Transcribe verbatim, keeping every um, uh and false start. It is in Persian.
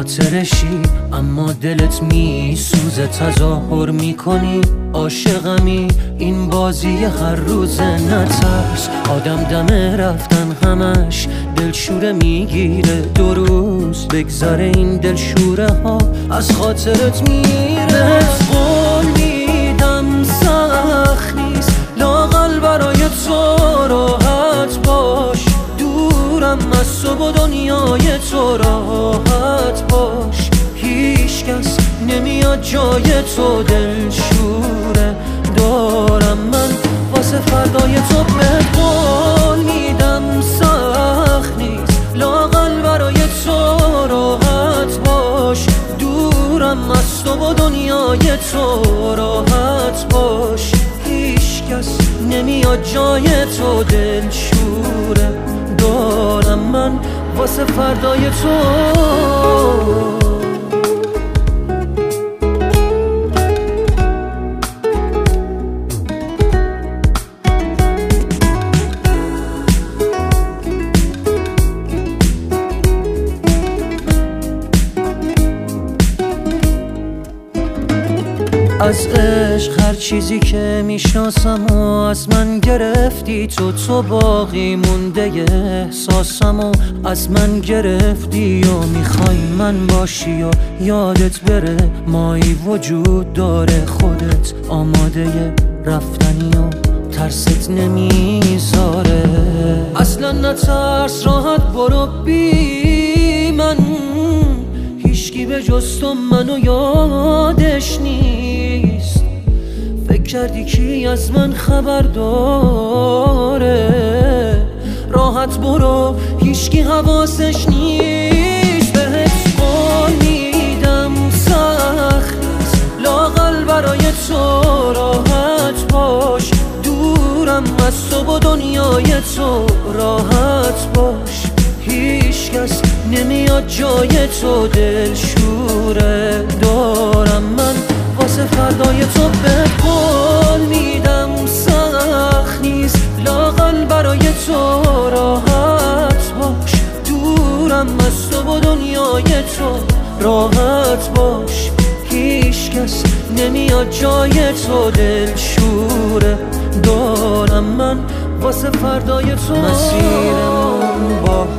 خاطرشی اما دلت میسوزه، تظاهر میکنی عاشقمی، این بازی هر روزه. نترس آدم دم رفتن همش دلشوره میگیره، دو روز بگذره این دلشوره ها از خاطرت میره. قول میدم سخت نیست لااقل برای تو راحت باش، دورم از تو و دنیای تو راحت باش، هیچ کس نمیاد جای تو دلشوره دارم من واسه فردای تو. بهت قول میدم سخت نیست لااقل برای تو راحت باش، دورم از تو و دنیای تو راحت باش، هیچ کس نمیاد جای تو دلشوره دارم من واسه فردای تو. از عشق هر چیزی که میشناسم و از من گرفتی تو، تو باقی مونده احساسم و از من گرفتی و میخوای من باشی و یادت بره مایی وجود داره، خودت آماده رفتنی و ترست نمیذاره. اصلا نترس راحت برو بی من، هیچکی به جز تو منو یادش نیست، فکر کردی کی از من خبر داره، راحت برو هیچکی حواسش نیست. بهت قول میدم سخت نیست لااقل برای تو راحت باش، دورم از تو و دنیای تو راحت باش، هیچ کس نمیاد جای تو دلشوره دارم من واسه فردای تو. بهت قول میدم سخت نیست لااقل برای تو راحت باش، دورم از تو و دنیای تو راحت باش، هیچ کس نمیاد جای تو دلشوره دارم من واسه فردای تو. مسیرمون با